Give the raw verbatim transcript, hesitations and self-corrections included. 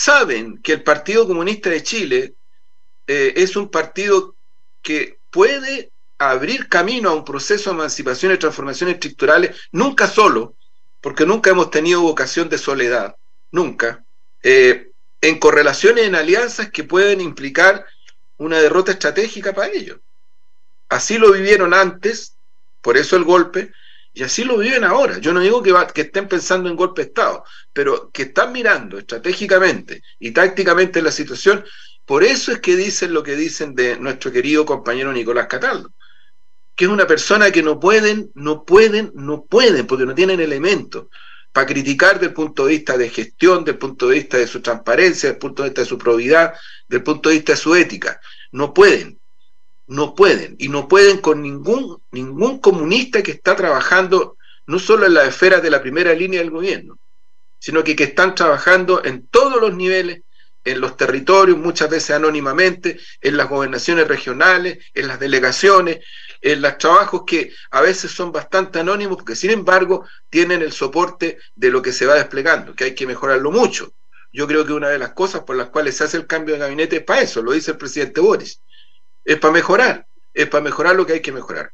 saben que el Partido Comunista de Chile eh, es un partido que puede abrir camino a un proceso de emancipación y transformación estructurales, nunca solo, porque nunca hemos tenido vocación de soledad, nunca, eh, en correlaciones, en alianzas que pueden implicar una derrota estratégica para ellos. Así lo vivieron antes, por eso el golpe, y así lo viven ahora. Yo no digo que, va, que estén pensando en golpe de Estado, pero que están mirando estratégicamente y tácticamente la situación. Por eso es que dicen lo que dicen de nuestro querido compañero Nicolás Cataldo, que es una persona que no pueden, no pueden, no pueden, porque no tienen elementos para criticar desde el punto de vista de gestión, desde el punto de vista de su transparencia, desde el punto de vista de su probidad, desde el punto de vista de su ética. No pueden. No pueden, y no pueden con ningún, ningún comunista que está trabajando no solo en las esferas de la primera línea del gobierno, sino que, que están trabajando en todos los niveles, en los territorios, muchas veces anónimamente, en las gobernaciones regionales, en las delegaciones, en los trabajos que a veces son bastante anónimos, porque sin embargo tienen el soporte de lo que se va desplegando, que hay que mejorarlo mucho. Yo creo que una de las cosas por las cuales se hace el cambio de gabinete es para eso, lo dice el presidente Boris. Es para mejorar, es para mejorar lo que hay que mejorar.